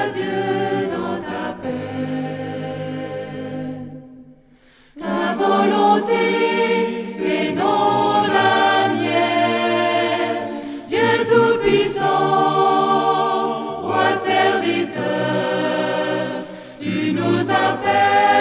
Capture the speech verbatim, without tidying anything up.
Dieu dans ta paix. Ta volonté et non la mienne, Dieu Tout-Puissant, roi serviteur, tu nous appelles.